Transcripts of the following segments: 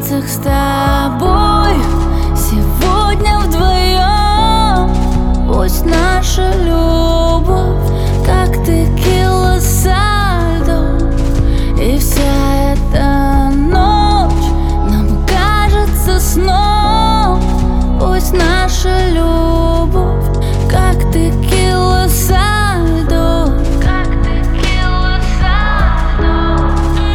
танцах с тобой сегодня вдвоем. Пусть наша любовь как текила со льдом, и вся эта ночь нам кажется сном. Пусть наша любовь как текила со льдом, как текила со льдом.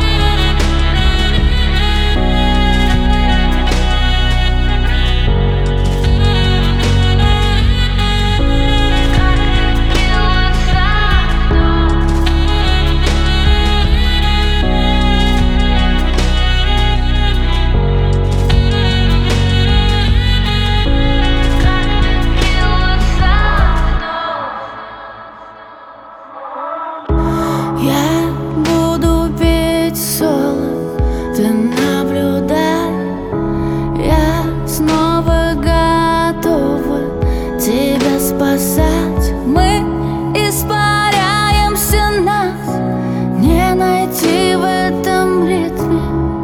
Я буду петь соло, ты наблюдай. Я снова готова тебя спасать. Мы испаряемся, нас не найти в этом ритме.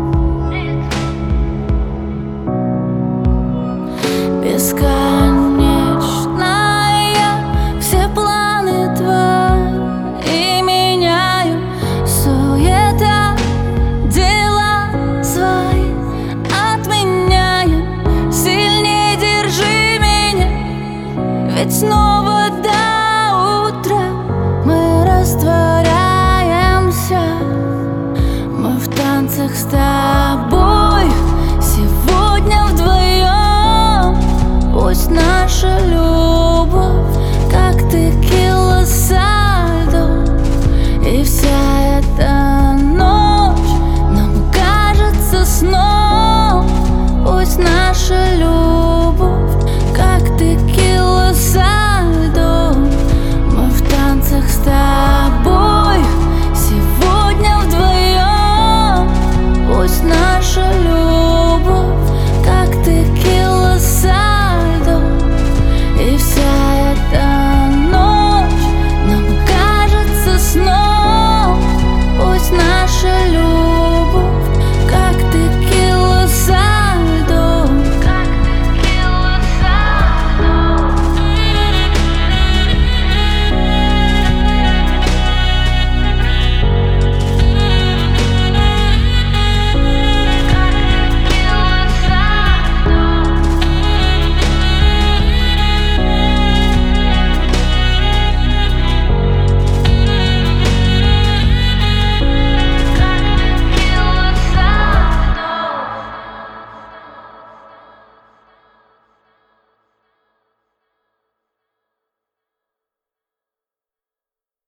Бесконечная, все планы твои меняю. Суета, дела свои отменяем. Сильнее держи меня, ведь снова